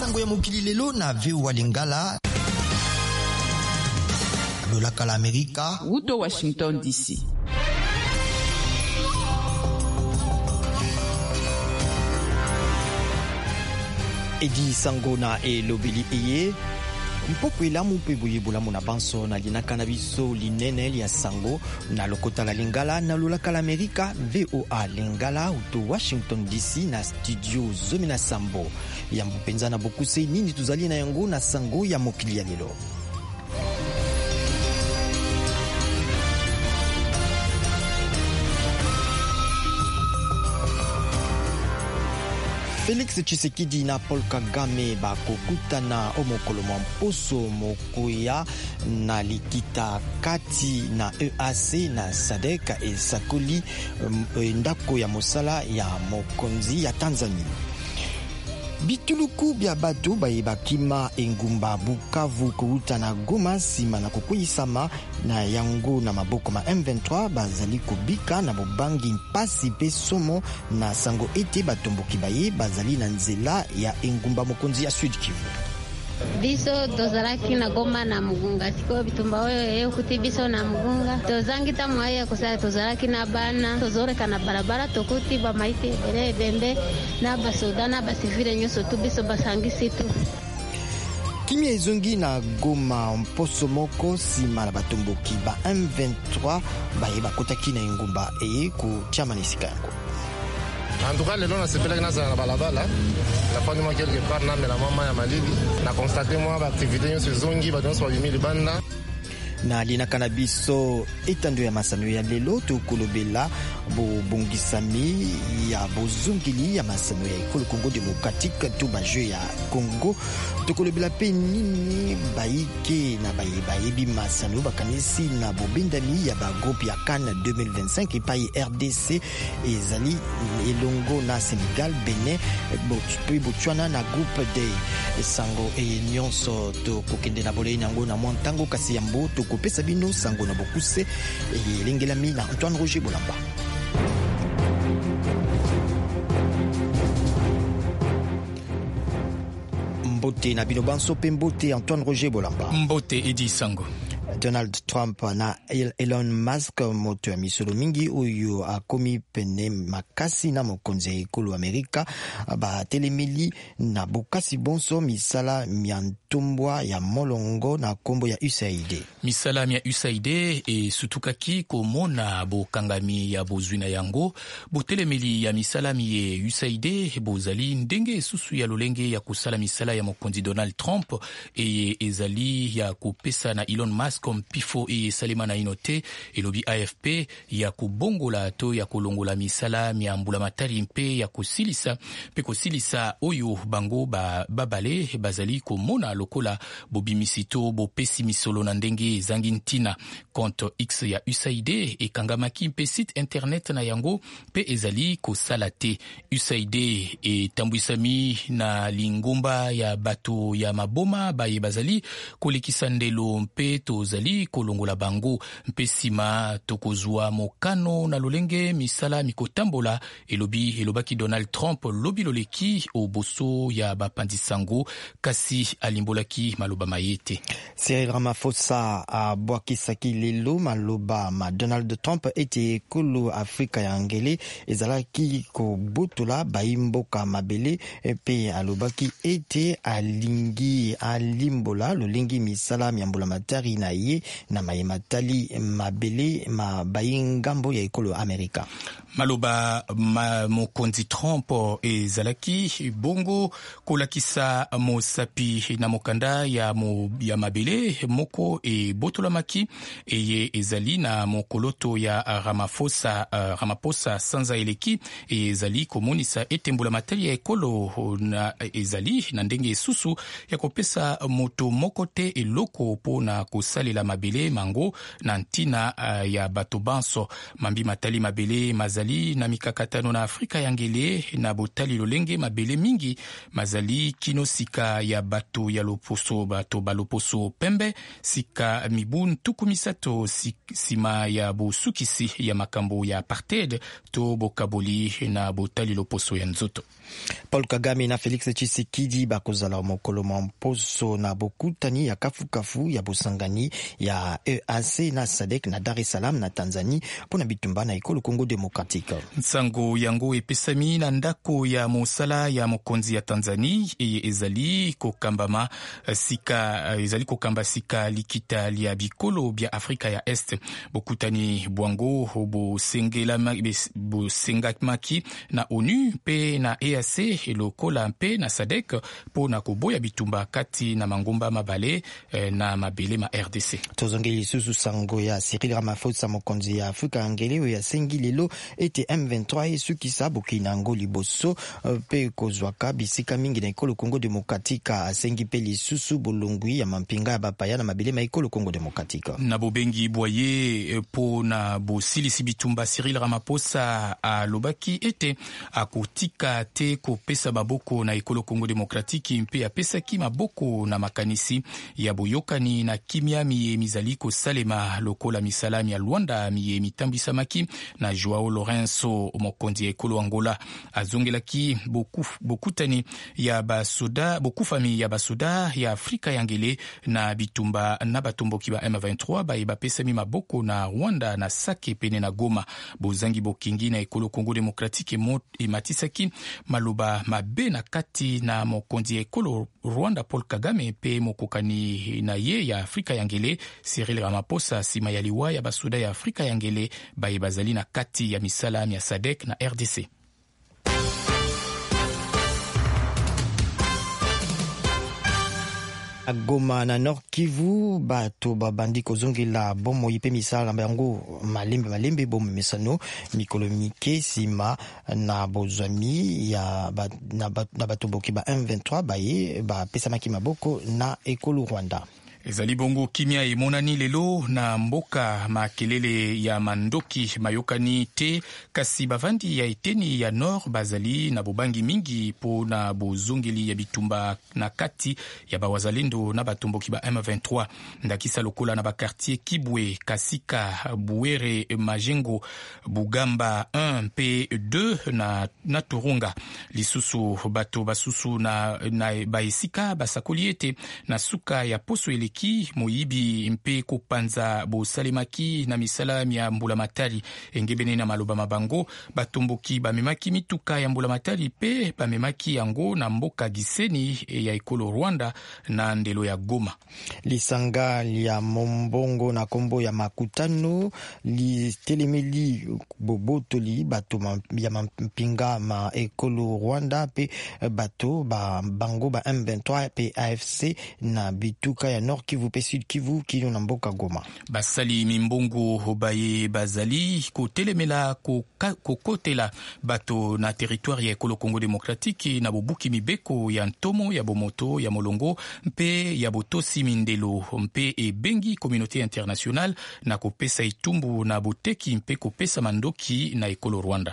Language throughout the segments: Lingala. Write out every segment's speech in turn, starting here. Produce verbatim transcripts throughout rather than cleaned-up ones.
sango ya mokili lelo na V O A Lingala. Lolaka la Amerika. Uto Washington D C. Edi sango na e lobeli eye. Mpoko ilamu mpe boyebola mona banso na linaka na biso linene lia sango na lokota la Lingala na lolaka la Amerika V O A Lingala uto Washington D C na studio zomi na sambo ya mpenza na bokuse nini tuzali na yango na sango ya mokili ya lelo. Felix Tshisekedi na Paul Kagame bakokutana omokolo mwa mposo mokoya na likita kati na E A C na Sadek esakoli ndako ya mosala ya mokonzi ya Tanzania. Bituluku bya bato bayebakima engumba Bukavu kouta na Goma sima na kukuisama na yango na maboko ma M vingt-trois bazali kobika na bobangi mpasi pe somo na sango ete batomboki baye bazali na nzela ya engumba mokonzi ya Sud Kivu. Biso tozalaki na Goma na Mugunga siko bitumba oyo kuti biso na Mugunga tozangi tamwaya kusala tozalaki na bana tozoreka na barabara tokuti ba maite bere bembe na basoda na basivile nyoso tu biso basangi situ. Kimia ezongi na Goma mposo moko sima na batomboki ba M vingt-trois baye bakotaki na engumba eye ku chama nisika yango. En tout cas, le long de ce pèlerin na balabala, la fois de moi quelque part na la maman ya malili, na constaté moi activité yo zongi ba donso bimi libanda. Na linaka na biso etando ya masano ya lelo tokolobela bobongisami ya bozungili ya masano ya ekolo Congo Démocratique to ba jeu ya Congo tokolobela pe nini baike na baye bayebi masano bakanisi na bobendami ya ba groupe ya CAN deux mille vingt-cinq epai R D C ezali elongo na Sénégal, Benin, Botswana na groupe de sango e nyonso tokokende na bolei nango na montango kasi ya mboto kopesa bino sango na bokuse elengelami na Antoine Roger Bolamba. Mbote na bino banso pe mbote Antoine Roger Bolamba. Mbote Edi Sango. Donald Trump na Elon Musk moto ya misolo mingi oyo akomi pene makasi na mokonzi ya ekolo Amerika ba telemeli na bokasi bonso misala miantombwa ya molongo na kombo ya U S A I D. Misala ya U S A I D e sutukaki komona bokangami ya bozwina yango botelemeli ya misala ya U S A I D bozali ndenge susu ya lolenge ya kusala misala ya mokonzi Donald Trump e ezali ya kopesa na Elon Musk comme pifo e salema na inote elobi A F P ya kubongola to ya kolongola misala miambula matari mpe ya kosilisa pe kosilisa oyo bango ba babale bazali komona lokola bobimisito bopesi misolo na ndenge zangi ntina compte X ya U S A I D e kangamaki mpe site internet na yango pe ezali kosala te. U S A I D e tambwisami na lingomba ya bato ya maboma baye bazali kolekisa ndelo mpe tozali kolongola bango mpe sima tokozwa mokano na lolenge misala mikotambola elobi elobaki Donald Trump lobi loleki oboso ya bapandisango kasi alimbolaki maloba mayete. Cyril Ramaphosa abwakisaki lelo maloba ma Donald Trump ete kolo Afrika ya ngele ezalaki kobotola baimboka mabele pe alobaki ete alingi alimbola lolingi misala miambula matari na ye na mayematali mabele ma bayingambo ya ekolo Amerika. Maloba ma mokonzi Trump ezalaki bongo kolakisa mosapi na mokanda ya mo, ya mabele moko e botolamaki eye ezali na mokoloto ya Ramaphosa uh, Ramaphosa sanza eleki ezali komonisa etembola matali ya ekolo na ezali na ndenge susu ya kopesa moto moko te eloko po na kosalela mabele mango na ntina uh, ya bato banso mambi matali mabele maza bazali na mikakatano na Afrika ya ngele na botali lolenge mabele mingi mazali kino sika ya bato ya loposo bato baloposo pembe sika mibun tukumisato sima ya bosukisi ya makambo ya apartheid to bokaboli na botali loposo ya nzoto. Paul Kagame na Felix Tshisekedi bakozala mokolo mposo na bokutani ya kafu-kafu ya bosangani ya E A C na S A D C na Dar es Salaam na Tanzanie pona bitumba na ekolo Congo Democratique. Nsango yango epesami na ndako ya mosala ya mokonzi ya Tanzania eye ezali kokambama sika ezali kokamba sika likita lia bikolo bya Afrika ya Est. Bokutani bwango bosengela bosengamaki na ONU pe na E A C lokola mpe na S A D C po na koboya bitumba kati na mangomba mabale eh, na mabele ma R D C. Tozongeli susu sango ya Cyril Ramaphosa mokonzi ya Afrika ya ngele ya sengi lelo ete M vingt-trois esukisa bokina ngo liboso pe kozwaka bisika mingi na ekolo Congo Democratique asengi pe lisusu bolongwi ya mampinga ya bapaya na mabele ma ekolo Congo Democratique. Na bobengi boye po na bosilisi bitumba Cyril Ramaphosa alobaki ete akotika te kopesa maboko na ekolo Congo Democratique mpe apesaki maboko na makanisi ya boyokani na kimia miye mizali kosalema lokola misalami ya Luanda miye mitambisamaki na Joao Lourenço mokonzi ya ekolo Angola azongelaki boku, bokutani ya basoda bokufami ya basoda ya Afrika ya ngele na bitumba na batomboki ba M vingt-trois ba ebapesami maboko na Rwanda na Sake pene na Goma bozangi bokingi na ekolo Congo Democratique ematisaki maloba mabe na kati na mokonzi ya ekolo Rwanda Paul Kagame pe mokokani na ye ya Afrika ya ngele Cyril Ramaphosa sima ya liwa ya basuda ya Afrika ya ngele baye bazali na kati ya misala ya S A D C na R D C. Goma na Nord Kivu bato babandi kozongela bomo yipe misala bango malembe malembe bomo mesano mikolo mike sima na bozami ya ba, na, ba, na bato boki ba M vingt-trois baye ba pesa maki maboko na ekolo Rwanda. Ezali bongo kimia emonani lelo na mboka makelele ya mandoki mayokani te kasi bavandi ya eteni ya nord bazali na bobangi mingi po na bozongeli ya bitumba na kati ya bawazalendo na batomboki ba M vingt-trois ndakisa lokola na bakartier Kibwe, Kasika, Buere, Majengo, Bugamba un pe deux na, na Turunga lisusu bato basusu na, na baesika basakoliete na suka ya poso ele ki moyibi mpe kopanza bosalemaki na misala ya mbulamatali engebene na maloba mabango batomboki bamemaki mituka ya mbulamatali pe bamemaki yango na mboka Giseni ya ekolo Rwanda na ndelo ya Goma. Lisanga ya mombongo na kombo ya makutano li telemeli bobotoli bato ya mampinga ma ekolo Rwanda pe bato ba bango ba M vingt-trois pe A F C na bituka ya Nord Kivu pe Sud Kivu kino na mboka Goma. Basali mimbongo baye bazali kotelemela kokotela bato na territoire ya ekolo Congo Democratique na bobuki mibeko ya ntomo ya bomoto ya molongo mpe ya botosi mindelo mpe ebengi communauté internationale na kopesa itumbu na boteki mpe kopesa mandoki na ekolo Rwanda.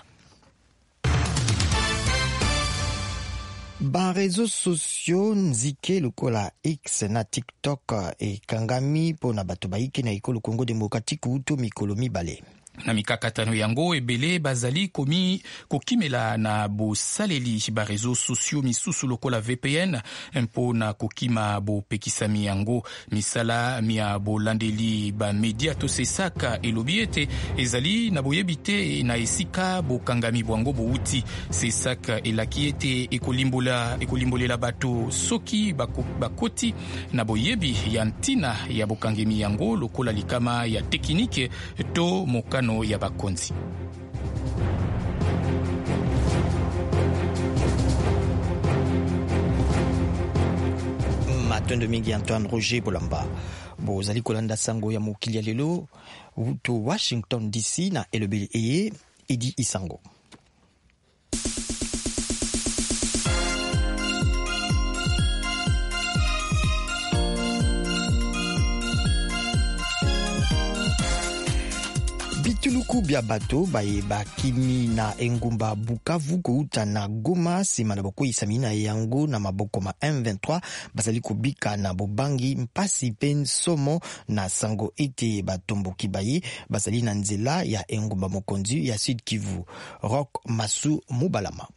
Ba réseaux sociaux nzike lokola X na TikTok e kangami po na bato baike na ekolo Congo Democratique uto mikolo mibale. Na mikakatano yango ebele bazali komi kokimela na bosaleli ba réseaux sociaux misusu lokola V P N mpo na kokima bo pekisami yango misala mia bolandeli ba media to sesaka elobi ete ezali na boyebite na esika bokangami bwango bouti sesaka elaki ete ekolimbola ekolimbolela bato soki bakoti na boyebi ya ntina ya bokangemi yango lokola likama ya teknike to mokano ya bakonzi. Matondo mingi Antoine Roger Bolamba bozali kolanda sango ya mokili ya lelo to Washington D C na elobeli eye Edi Isango. Bitulu Bituluku bia bato baye bakimi na engumba Bukavu kouta na Goma sima na boko isamina yango na maboko ma M vingt-trois basali kubika na bobangi mpasi pen somo na sango ete batomboki baye basali na nzela ya engumba mokonzi ya Sud Kivu. Rock Masu Mubalama.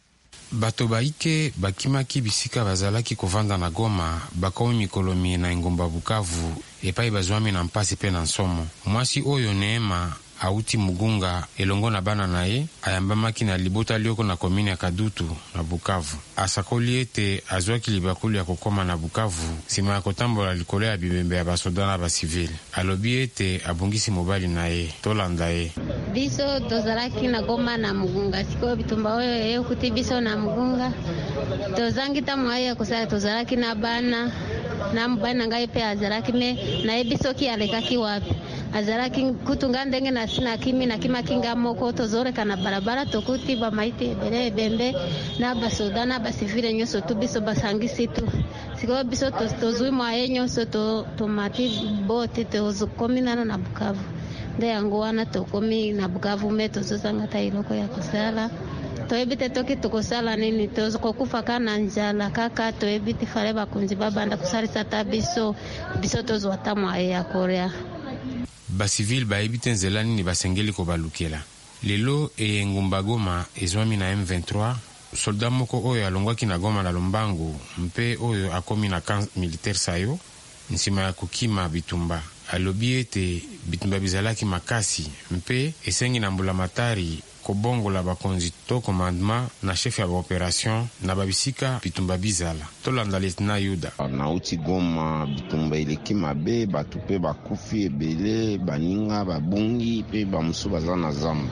Bato baike bakimaki bisika bazalaki kovanda na Goma bakomi mikolomi na engumba Bukavu epai bazwami na mpasi pe na nsomo. Mwasi oyo Neema auti Mugunga elongo na bana na ye ayambamaki na libota lioko na komini ya Kadutu na Bukavu. Asakoli ete azwaki libakulu ya kokoma na Bukavu sima ya kotambola likolo ya bibembe ya basoda na basivili. Alobi ete abungisi mobali na ye tolanda ye. Biso tozalaki na Goma na Mugunga siko bitumba oyo ye kuti biso na Mugunga tozangi tamwaya kusala tozalaki na bana na mbana ngai pe azalaki me na ebiso ki alekaki wapi azalaki kutunga ndenge na sina kimi na kima kinga moko tozore kana barabara tokuti ba maite bere bembe na basoda na basivile nyoso tu biso basangisi tu siko biso tozui mwaye nyoso to tomati bote tozokomina na Bukavu nde yango wana tokomi na Bukavu me tozozanga ta iloko ya kusala toebite toki tukosala nini tozokufa kana njala kaka toebite fare bakunzi babanda kusalisa ta biso biso tozwa tamwa ya Korea. Basivile baebite nzela nini basengeli ko balukela. Lelo e ngumba Goma ezwami na M vingt-trois soldat moko oyo alongwaki na Goma na Lombangu mpe oyo akomi na camp militaire sayo nsima ya kukima bitumba. Alobi ete bitumba bizalaki makasi mpe esengi na mbulamatari kobongola bakonzi to commandement na chef ya operation na babisika bitumba bizala. Tolanda Lieutenant Yuda. Na uti Goma bitumba ileki mabe batu pe bakufi ebele baninga babungi pe bamusu baza na zamba.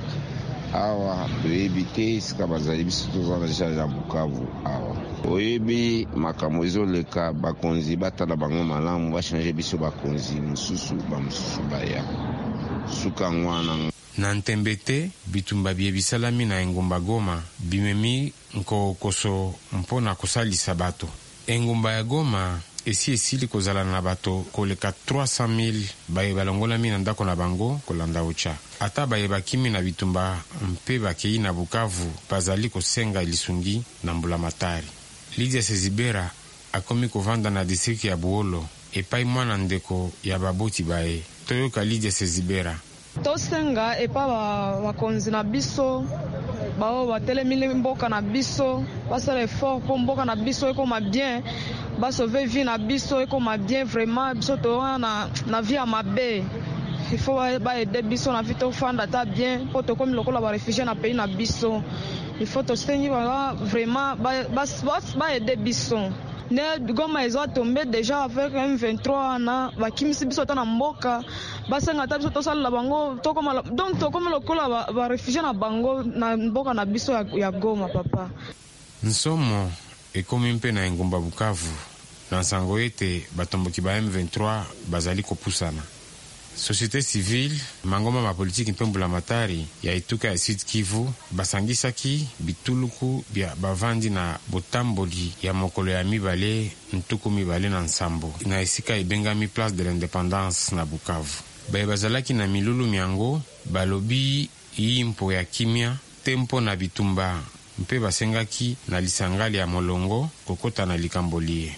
Awa toyebi te sika bazali biso tozala deja na Bukavu awa. Oyebi makambo ezoleka bakonzi batala bango malamu bachange biso bakonzi mususu bamususu baya. Suka ngwana na Ntembete bitumba bie bisalami na engumba Goma bimemi nko koso mpona kosalisa bato. Engumba ya Goma esi esili kozala na bato koleka trois cent mille baye balongolami na ndako na bango kolanda ucha. Ata baye bakimi na bitumba mpe bakei na Bukavu bazali kosenga lisungi na mbulamatari. Lydia Sezibera akomi kovanda na distrikti ya Buolo epai mwana ndeko ya baboti baye. Toyoka Lydia Sezibera. Tosenga epa bakonzi na biso bao batelemili mboka na biso basala effort po mboka na biso ekoma bien basauver vie na biso ekoma bien vraiment biso toa na na vie ya mabe. Il faut ba aider biso na vie to fanda ta bien po to komi lokola ba réfugié na pays na biso. Il faut to sengi ba vraiment ba ba aider biso. Ne Goma ezo tomber déjà avec M vingt-trois na bakimisi biso ta na mboka basenga ta biso to sala bango to koma donc to koma lokola ba, ba réfugié na bango na mboka na biso ya, ya Goma papa. Nsomo ekomi mpe na engumba Bukavu na sango ete batomboki ba M vingt-trois bazali kopusana. Société civile mangoma ma politique mpe mbulamatari ya etuka ya Sud Kivu basangisaki bituluku bia bavandi na botamboli ya mokolo ya mibale ntuku mibale na nsambo na esika ebengami Place de l'Indépendance na Bukavu. Baye bazalaki na milulu miango balobi yimpo ya kimia tempo na bitumba mpe basengaki na lisangali ya molongo kokota na likambolie.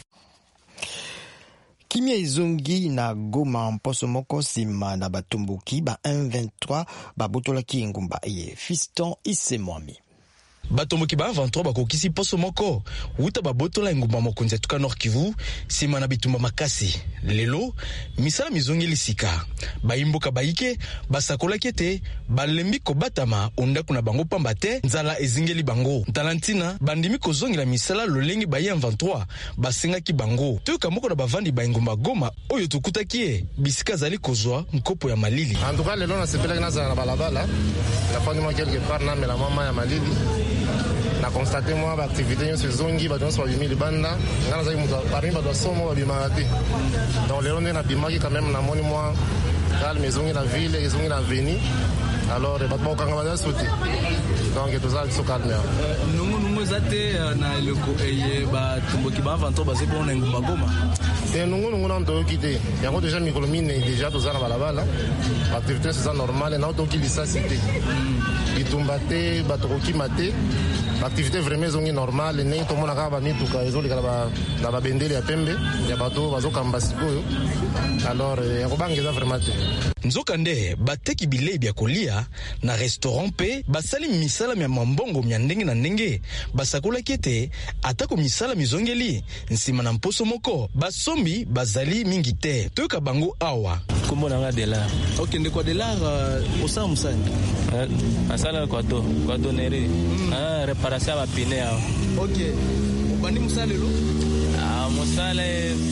Kimia izongi na Goma mposo moko sima na batumbuki ba M vingt-trois babotolaki engumba ye Fiston Isemwami. Batomboki ba vingt-trois bakokisi poso moko uta babotola engumba mokonzi tuka Nord Kivu sima na bitumba makasi. Lelo misala mizongi lisika baimboka baike basakolaki ete balembi kobatama ondako na bango pamba te nzala ezingeli bango. Talantina bandimi kozongela misala lolengi ba M vingt-trois basengaki bango. Toyoka moko na bavandi ba engumba Goma oyo tukutaki e bisika zali kozwa nkopo ya malili. En tout cas lelo na sepelaki na na balabala la fandi moi quelque part na mela mama ya malili. Na constaté moi ba activité yo sezongi ba donso bimi libanda ngana zaki muto parmi ba dosomo ba bimati. Donc lelo na bimaki quand même na moni moi calme ezongi na ville ezongi na avenue. Alors ba ba kanga ba sauter. Donc tout ça so calme. Nongo nongo bazate na eloko eye batomboki ba vingt-trois bazé pour na ngumba goma te nungu nungu na ntoyoki te yango déjà mikolo mine déjà toza na balabala activité c'est normale na otoki lisasi te bitumba te batokokima te activité vraiment ezongi normale ndenge tomona kaka bamituka ezolekala na babendele ya pembe ya bato bazokamba sikoyo alors yakobanga eza vraiment te nzokande bateki bilei bya kolia na restaurant mpe basali misala ya mambongo mya ndenge na ndenge basakolaki ete atako misala mizongeli nsima na mposo moko basombi bazali mingi te toyoka bango awa kombo nanga Delar. Ok, ndeko Delar osala musani asala kwato kwato nere ah reparation ya bapine awa. Ok, obandi musala lelo ah musala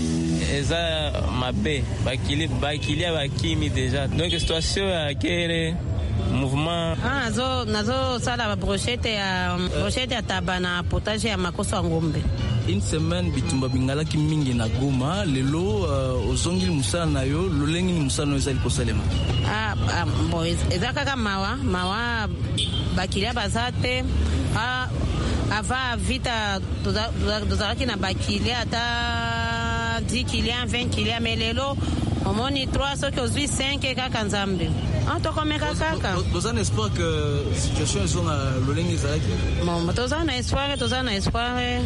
eza mabe bakili bakili bakimi déjà donc situation ya kere mouvement ah nazo nazo sala brochette ya brochette ya taba na potage ya makoso ya ngombe. Une semaine bitumba bingalaki mingi na Goma lelo uh, ozongi musala na yo lolengi musala no ezali kosalema ah, ah bo eza kaka mawa mawa bakilia bazate ah ava vita tozalaki na bakilia ata dix clients vingt clients mais lelo omoni trois soki ozwi cinq kaka nzambe tokomeka kaka toza na espoir que situation ezonga lolenge ezalaki bon toza na espoir toza na espoir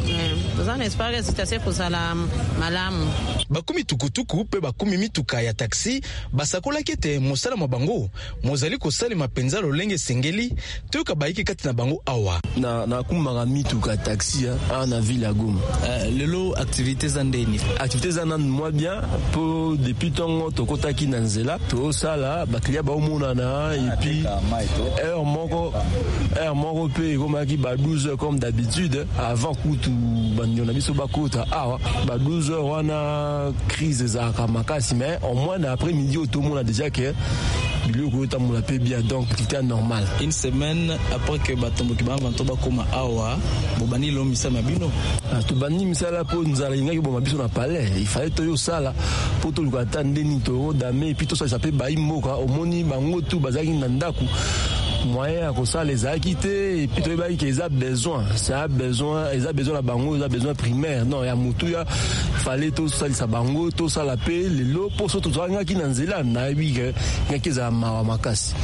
toza na espoir situation kozala malamu bakumi tukutuku mpe bakumi mituka ya taxi basakolaki ete mosala mwa bango mozali kosalema mpenza lolenge esengeli toyoka bayiki kati na bango awa na nakumaka mituka taxi awa na ville ya Goma. Uh, lelo activité za ndeni activité za nanu mwa bien po depuis ntongo tokotaki na nzela tosala baklia baomonana epuis heure moko heure moko mpe ekomaki ba douze heures comme d'habitude avant kutu bandio na biso bakota awa ba douze heures wana crise ezalaka makasi mais au moins na après midi otomona déjà que biloko etambola mpe bien donc c'était normal. Une semaine après que batomboki ba vingt-trois bakoma awa bobani lo misala bino tobani misala po nzala ingaki bo mabiso na palais il fallait toyo sala po to lukata ndeni to dame et puis to ça s'appelle baimboka omoni bango tu bazaki na ndaku moyen à kosala ezalaki te et puis toyebaki ke eza besoin ça a besoin eza besoin la bango eza besoin primaire non ya mutu ya fallait tosalisa bango tosala mpe lelo poso tozalaki na nzela nayebi ke ngaki eza mawa makasi.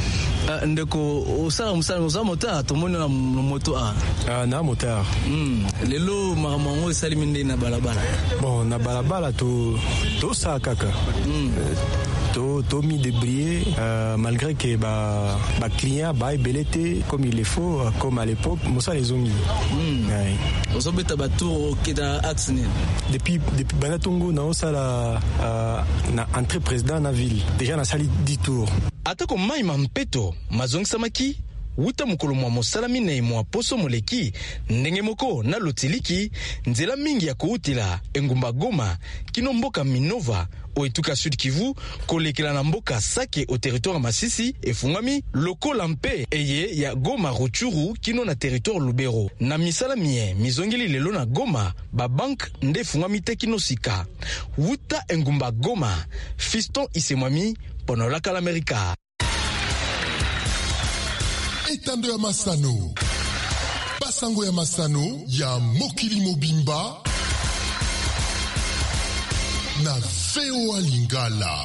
Ndeko osala musala oza moteur tomoni na moto a ah na moteur mm lelo maramongo esali minde na balabala bon na balabala to to sa kaka mm to to mi débrouiller euh, malgré que ba ba client ba belete comme il le faut comme à l'époque mosa les ongi mm ouais ozobeta ba tour keda axe depuis depuis banatongo na osala euh, na entrée président na ville déjà na sali dix tours atako mai mampeto mazongisamaki wuta mukolo mwa mosala mine mwa poso moleki ndenge moko na lotiliki nzela mingi ya koutila engumba Goma kino mboka Minova oetuka Sud Kivu kolekela na mboka Sake au territoire Masisi efungami lokola mpe eye ya Goma Ruchuru kino na territoire Lubero na misala mie mizongeli lelo na Goma ba bank nde fungami te kino sika wuta engumba Goma Fiston Isemwami pono la kala Amerika. Etando ya Masano Basango ya Masano ya Mokili Mobimba na V O A Lingala.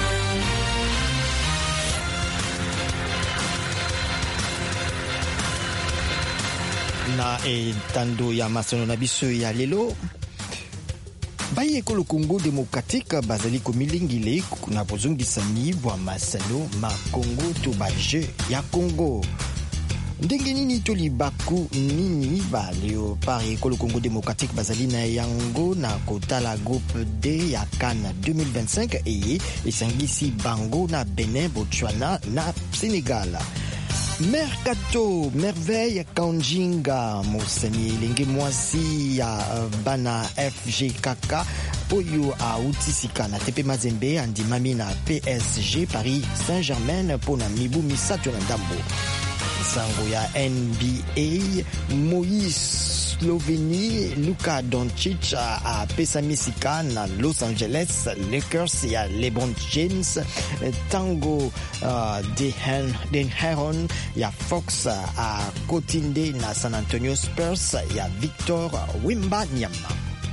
Na etando ya Masano na biso ya lelo baye ekolo Congo démocratique bazali komilingile na bozongisami bwa masano ma Congo to baje ya Congo ndenge nini to libaku nini ba leo par ekolo Congo démocratique bazali na yango na kotala groupe D ya CAN deux mille vingt-cinq eye esangisi bango na Benin, Botswana na Sénégal. Mercato Merveille Kanjinga Mosani Lenge Mwasi ya bana F G K K oyo a utisika na T P Mazembe andimami na P S G Paris Saint-Germain pona mibu misato na ndambo. sango ya N B A Moïse Sloveni Luka Doncic apesa misika na Los Angeles Lakers ya LeBron James. Tango uh, Den Heron ya Fox a kotinde na San Antonio Spurs ya Victor Wembanyama.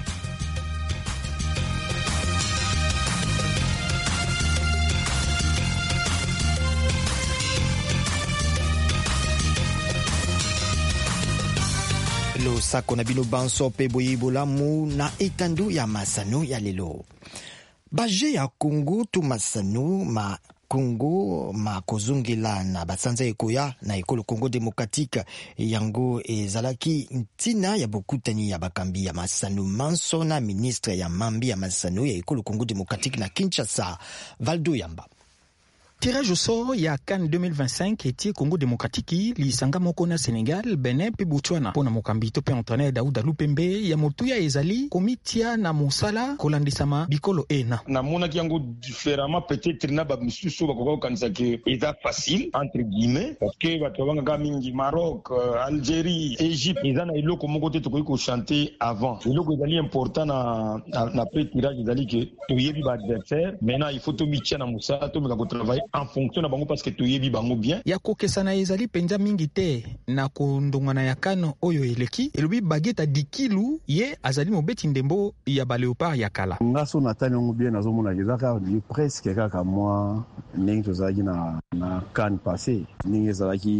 Losako na bino banso pe boyibolamu na etandu ya masano ya lelo. Baje ya Congo tu masano ma Congo ma kozungela na basanza ekoya na ekolo Congo Démocratique yango ezalaki ntina ya bokutani ya bakambi ya masano manso na ministre ya mambi ya masano ya ekolo Congo Démocratique na Kinshasa Valdo Yamba. Tirage au sort ya CAN deux mille vingt-cinq etie Congo Démocratique lisanga moko na Sénégal, Benin pe Botswana. Pona mokambi to pe entraîneur Daouda Lupembe ya motuya ezali komitia na mosala kolandisama bikolo ena. Na mona ki yango différemment peut-être na ba misusu ba ko kanisa ke eza facile entre guillemets parce que ba to banga mingi Maroc, Algérie, Égypte eza na iloko moko te to ko chanter avant. Iloko ezali important na na, na tirage ezali ke to yebi ba adversaire. Maintenant il faut to mitia na mosala to meka ko travailler en fonction na bango parce que to yebi bango bien. Ya kokesana ezali penza mingi te na kondongana ya kano oyo eleki elobi bageta dikilu ye azali mobeti ndembo ya ba Léopard ya kala. Ngaso natani ngo bien nazomona ezaka ni presque kaka moi ndenge tozaki na na CAN passé ndenge ezalaki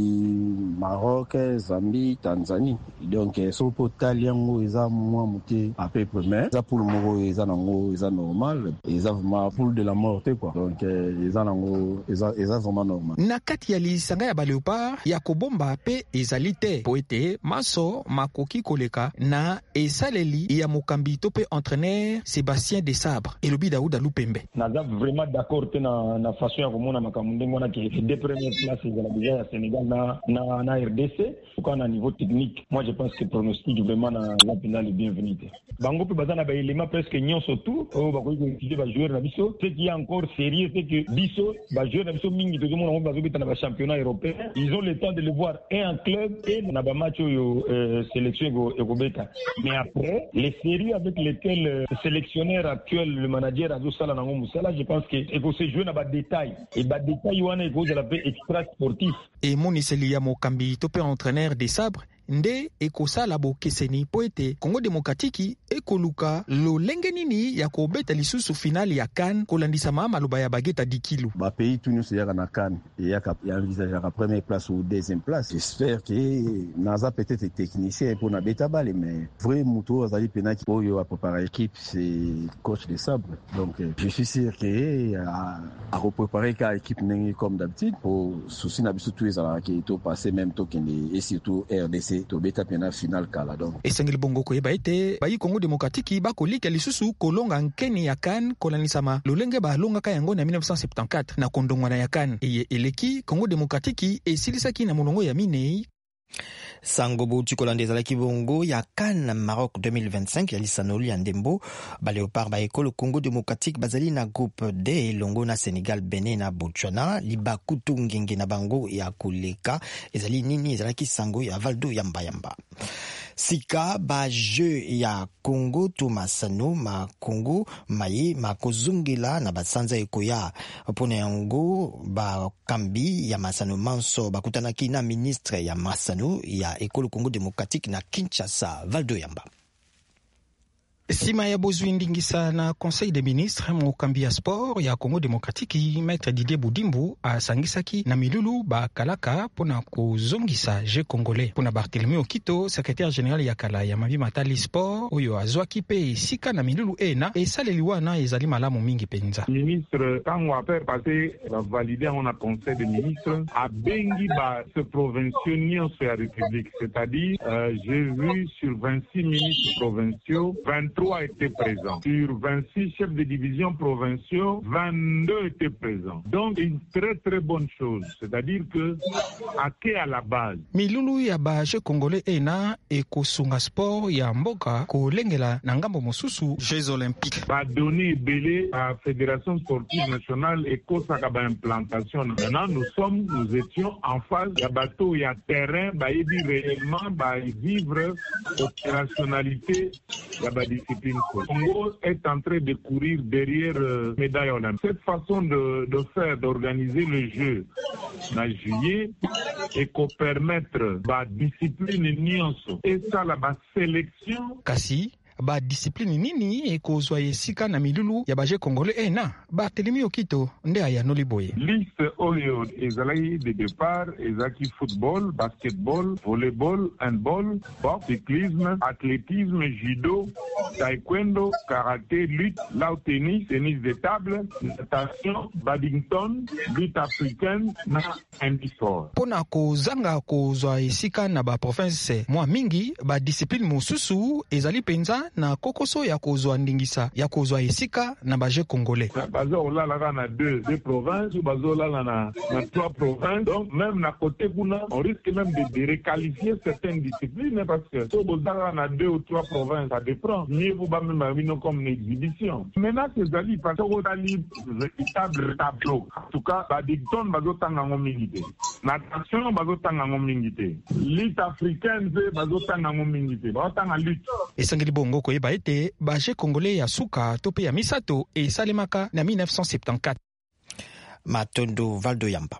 Maroc, Zambie, Tanzanie. Donc so potali yango eza moi muté à peu près mais ça pour le moko eza nango eza normal eza vraiment pour de la mort quoi. Donc eza nango eza eza vraiment normal. Na kati ya lisanga ya ba Léopard ya kobomba pe ezali te poete maso makoki koleka na esaleli ya mokambi to pe entraîneur Sébastien Desabre elobi Daouda Lupembe. Naza vraiment d'accord te na na façon ya komona makambo ndenge wana ke deux premières places ezala déjà ya Sénégal na na na R D C quand na niveau technique. Moi je pense que pronostic vraiment na la finale est bienvenue. Bango pe bazana ba élément presque nyonso tout o ba ko utiliser ba joueur na biso ce qui est encore sérieux c'est que biso ba joueur na biso mingi to monde on ba zobita na ba championnat européen. Ils ont le temps de le voir et en club et na ba match yo euh, sélection et go beta. Mais après les séries avec lesquelles le sélectionneur actuel le manager Azo Sala Nango Moussala, je pense que et ko se jouer na ba détail et ba détail wana ko de la paix extra sportif. Et Moniseli ya mokambi to pe entraîneur des sabres nde ekosala bokeseni po ete Congo Démocratique ekoluka lolenge nini ya kobeta lisusu finale ya CAN kolandisama maloba ya bageta dikilu. Ba pays tout nous yaka na CAN et yaka ya envisage la première place ou deuxième place. J'espère que naza peut-être technicien pour na beta balle mais vrai muto azali penaki pour yo a préparer équipe c'est coach des sabres. Donc je suis sûr que à, à repréparer ka équipe nengi comme d'habitude pour souci na biso tout ezala ki to passer même to kende et surtout R D C to beta pena final kala donc esengeli bongo ko yeba ete bayi Congo Démocratique bakolika lisusu kolonga nkeni ya CAN kolanisama lolenge balongaka yango na mille neuf cent soixante-quatorze na kondongwana ya CAN eye eleki Congo Démocratique esilisaki na molongo ya minei. Sango bouti kolande ezalaki bongo ya CAN Maroc deux mille vingt-cinq ya lisanoli ya ndembo ba Léopard ba ekolo Congo Démocratique bazali na groupe D longo na Sénégal, Benin na Botswana libakutu ngenge na bango ya koleka ezali nini ezalaki sango ya Valdo Yamba Yamba. Sika ba jeu ya Congo to masano ma Congo maye makozungela na basanza ekoya pona yango ba kambi ya masano manso bakutanaki na ministre ya masano ya ekolo Congo Démocratique na Kinshasa Valdo Yamba. Sima ya bozwi ndingisa na Conseil des ministres mokambi ya sport ya Congo Démocratique Maître Didier Boudimbu asangisaki na milulu ba kalaka pona kozongisa jeu congolais pona Barthélemy Okito secrétaire général ya kala ya Mavi Matali sport oyo azwaki pe sika na milulu ena esaleli wana ezali malamu mingi penza. Ministre quand on a fait passer la valider on a conseil des ministres a bengi ba ce provinciaux sur la République, c'est-à-dire euh, j'ai vu sur vingt-six ministres provinciaux vingt vingt-trois étaient présents. Sur vingt-six chefs de division provinciaux, vingt-deux étaient présents. Donc une très très bonne chose, c'est-à-dire que ake à la base. Milulu ya baje congolais ena ekosunga sport ya mboka kolengela na ngambo mosusu Jeux olympiques. Ba donné belé à Fédération sportive nationale et kosaka ba implantation. Maintenant nous sommes, nous étions en phase ya bateau ya terrain ba yebi réellement ba vivre opérationnalité ya ba discipline. Congo est en train de courir derrière euh, médaille olympique. Cette façon de, de faire, d'organiser le jeu en juillet et qu'on permettre la discipline nyonso et ça la sélection. Kasi ba discipline nini ekozwa esika na milulu ya baje congolais ena ba telemi okito nde aya noliboye. Liste oyo ezalaki de départ ezaki football, basketball, volleyball, handball, boxe, cyclisme, athlétisme, judo, taekwondo, karaté, lutte, lao tennis, tennis de table, natation, badminton, lutte africaine na handisport. Pona kozanga kozwa esika na ba province mwa mingi ba discipline mosusu ezali penza na kokoso ya kozwa ndingisa ya kozwa esika na baje congolais. Bazo olala na deux deux provinces ou bazo olala na na trois provinces. Donc même na côté kuna on risque même de, de requalifier certaines disciplines parce que si vous avez na deux ou trois provinces ça dépend. Mieux vous pas même amener comme une exhibition. Maintenant ces alliés parce que vous allez véritable tableau. En tout cas badminton bazo tanga ngomingité. Natation bazo tanga ngomingité. Lutte africaine bazo tanga ngomingité. Bazo tanga lutte. Esangeli bongo koyeba ete baje congolais ya suka to pe ya misato esalemaka na mille neuf cent soixante-quatorze. Matondo Valdo Yamba.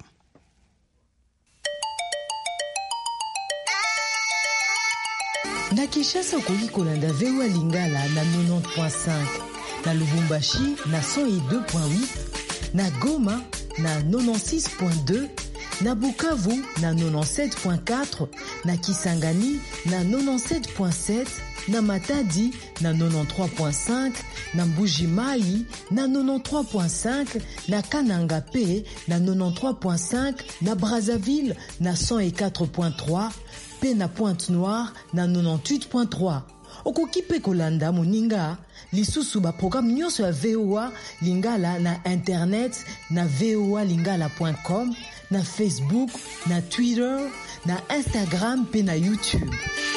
Na Kinshasa okoki kolanda V O A Lingala na quatre-vingt-dix point cinq, na Lubumbashi na cent deux point huit, na Goma na quatre-vingt-six point deux, na Bukavu na quatre-vingt-dix-sept point quatre, na Kisangani na quatre-vingt-dix-sept point sept, na Matadi na quatre-vingt-treize point cinq, na Mbuji-Mayi na quatre-vingt-treize point cinq, na Kananga P na quatre-vingt-treize point cinq, na Brazzaville na cent quatre point trois, pe na Pointe-Noire na quatre-vingt-dix-huit point trois. Okoki pe kolanda moninga lisusu ba programme nyonso ya V O A Lingala na internet na v o a lingala point com, na Facebook, na Twitter, na Instagram pe na YouTube.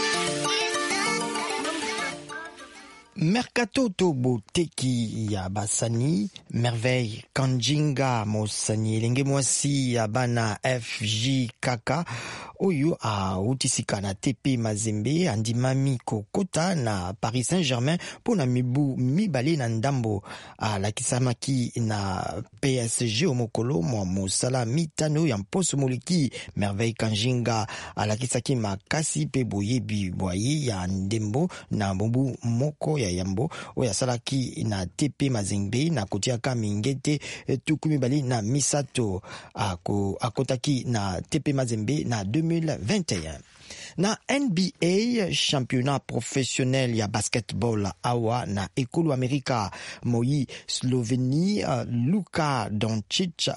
Mercato to boteki ya basani merveille kanjinga mosani lenge mwasi ya bana F J Kaka oyo a utisika na T P Mazembe andimami kokota na Paris Saint-Germain pona mibu mibale na ndambo a la kisamaki na P S G omokolo mwa mosala mitano ya mposo moliki merveille kanjinga a la kisaki makasi pe boyebi boye ya ndembo na bobu moko ya yambo oya salaki na T P Mazembe na kotiaka mingete tukumi bali na misato ako akotaki na T P Mazembe na deux mille vingt et un. Na N B A championnat professionnel ya basketball awa na ekolo Amerika moi Sloveni uh, Luka Doncic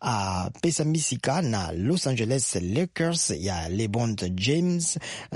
a uh, pesa misika na Los Angeles Lakers ya LeBron James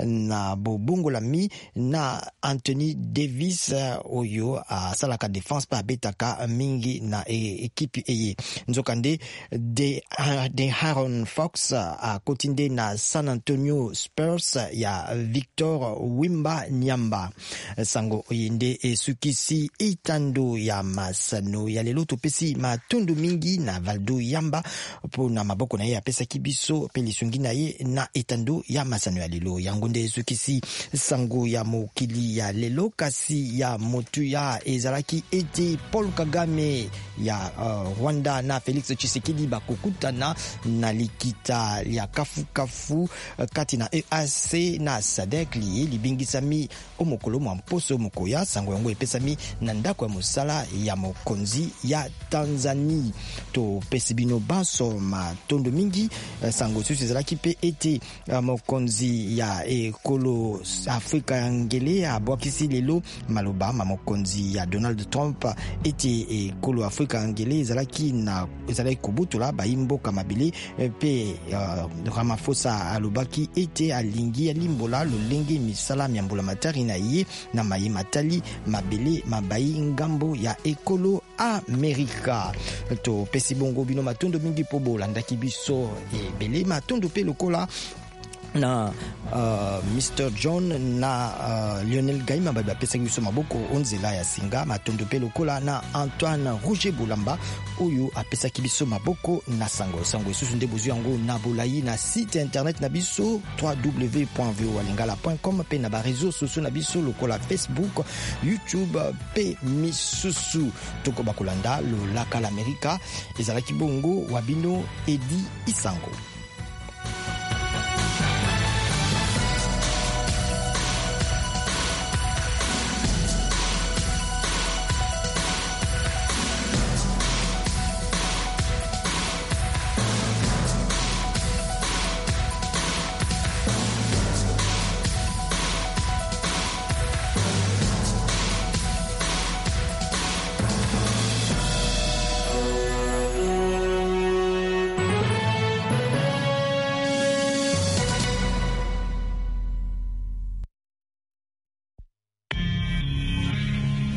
na bobongo lami na Anthony Davis uh, oyo a uh, salaka defense pa betaka mingi na e, ekipi eye nzokande de uh, de Aaron Fox a uh, kotinde na San Antonio Spurs ya Victor Wimba Nyamba sango oyende esukisi itando ya masano ya lelo topesi matundu mingi na Valdo Yamba po na maboko na ye apesa kibiso pe lisungi na ye na itando ya masano ya lelo yango nde esukisi sango ya mokili ya lelo kasi ya motu ya ezalaki ete Paul Kagame ya uh, Rwanda na Felix Tshisekedi bakokutana na likita ya kafu kafu uh, kati na E A C na Sadek liye libingisami omokolo mwa mposo mokoya sango yango epesami na ndako ya mosala ya mokonzi ya Tanzania to pesibino baso matondo mingi sango susu ezalaki pe ete mokonzi ya ekolo Afrika ya ngele abwakisi lelo maloba ma mokonzi ya Donald Trump ete ekolo Afrika ya ngele ezalaki na ezalaki kubutula bayimboka mabele pe uh, Ramaphosa alobaki ete alingi mingi ya limbola lolenge misala miambula matari na ye na maye matali mabele mabai ngambo ya ekolo Amerika. To pesi bongo bino matondo mingi po bolandaki biso ebele matondo pe lokola na uh, mister John na uh, Lionel Gaima ba pesa biso maboko onzela ya singa matondo pe lokola na Antoine Roger Bolamba oyo apesa biso maboko na sango sango isusu nde bozu yango na bolayi na site internet na biso w w w point v o lingala point com pe na ba réseaux sociaux na biso lokola Facebook, YouTube pe misusu toko bakolanda lo laka l'Amerika ezalaki bongo wabino Edi Isango.